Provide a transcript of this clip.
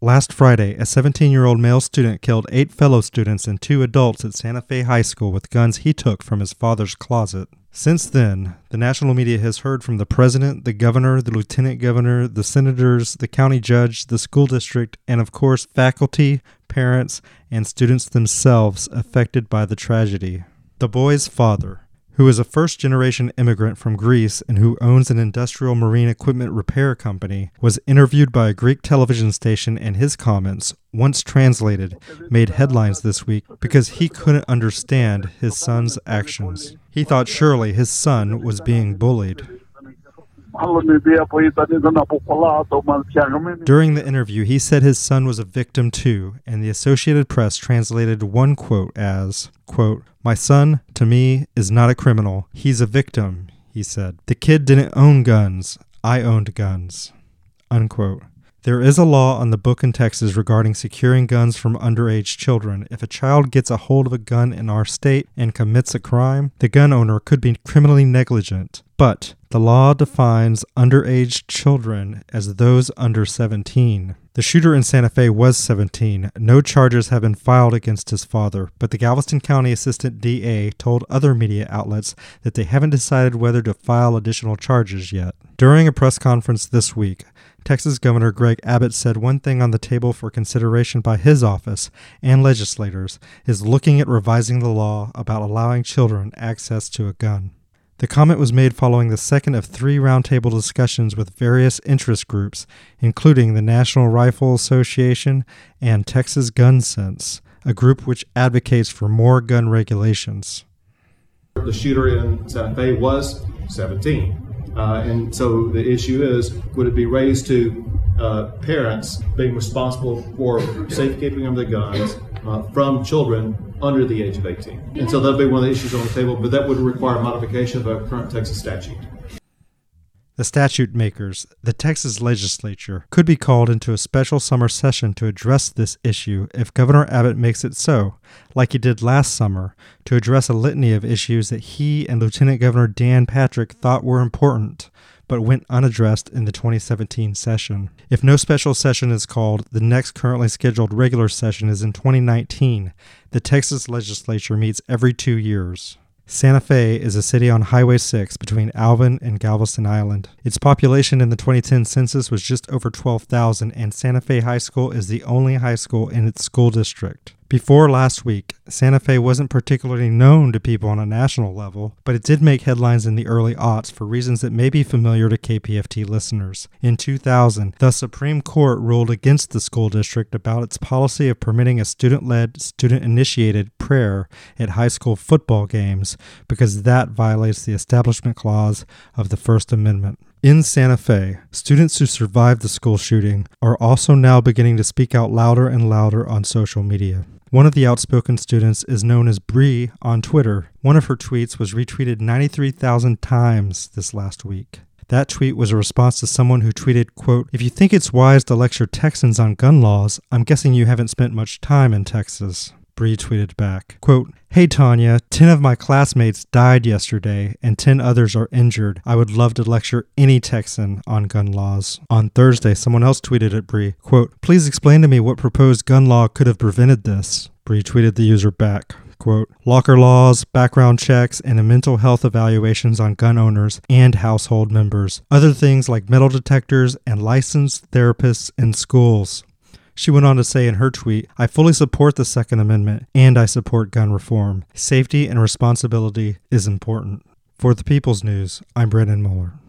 Last Friday, a 17-year-old male student killed 8 fellow students and 2 adults at Santa Fe High School with guns he took from his father's closet. Since then, the national media has heard from the president, the governor, the lieutenant governor, the senators, the county judge, the school district, and of course faculty, parents, and students themselves affected by the tragedy. The boy's father, who is a first-generation immigrant from Greece and who owns an industrial marine equipment repair company, was interviewed by a Greek television station, and his comments, once translated, made headlines this week because he couldn't understand his son's actions. He thought surely his son was being bullied. During the interview, he said his son was a victim too, and the Associated Press translated one quote as, quote, "My son, to me, is not a criminal. He's a victim," he said. "The kid didn't own guns. I owned guns." Unquote. There is a law on the book in Texas regarding securing guns from underage children. If a child gets a hold of a gun in our state and commits a crime, the gun owner could be criminally negligent. But the law defines underage children as those under 17. The shooter in Santa Fe was 17. No charges have been filed against his father, but the Galveston County Assistant DA told other media outlets that they haven't decided whether to file additional charges yet. During a press conference this week, Texas Governor Greg Abbott said one thing on the table for consideration by his office and legislators is looking at revising the law about allowing children access to a gun. The comment was made following the second of 3 roundtable discussions with various interest groups, including the National Rifle Association and Texas Gun Sense, a group which advocates for more gun regulations. The shooter in Santa Fe was 17. And so the issue is, would it be raised to parents being responsible for safekeeping of the guns from children under the age of 18? And so that'll be one of the issues on the table, but that would require modification of a current Texas statute. The statute makers, the Texas legislature, could be called into a special summer session to address this issue if Governor Abbott makes it so, like he did last summer, to address a litany of issues that he and Lieutenant Governor Dan Patrick thought were important, but went unaddressed in the 2017 session. If no special session is called, the next currently scheduled regular session is in 2019. The Texas legislature meets every 2 years. Santa Fe is a city on Highway 6 between Alvin and Galveston Island. Its population in the 2010 census was just over 12,000, and Santa Fe High School is the only high school in its school district. Before last week, Santa Fe wasn't particularly known to people on a national level, but it did make headlines in the early aughts for reasons that may be familiar to KPFT listeners. In 2000, the Supreme Court ruled against the school district about its policy of permitting a student-led, student-initiated prayer at high school football games because that violates the Establishment Clause of the First Amendment. In Santa Fe, students who survived the school shooting are also now beginning to speak out louder and louder on social media. One of the outspoken students is known as Bree on Twitter. One of her tweets was retweeted 93,000 times this last week. That tweet was a response to someone who tweeted, quote, "If you think it's wise to lecture Texans on gun laws, I'm guessing you haven't spent much time in Texas." Bree tweeted back, quote, "Hey Tanya, 10 of my classmates died yesterday and 10 others are injured. I would love to lecture any Texan on gun laws." On Thursday, someone else tweeted at Bree, quote, "Please explain to me what proposed gun law could have prevented this." Bree tweeted the user back, quote, "Locker laws, background checks, and mental health evaluations on gun owners and household members. Other things like metal detectors and licensed therapists in schools." She went on to say in her tweet, "I fully support the Second Amendment, and I support gun reform. Safety and responsibility is important." For the People's News, I'm Brennan Muller.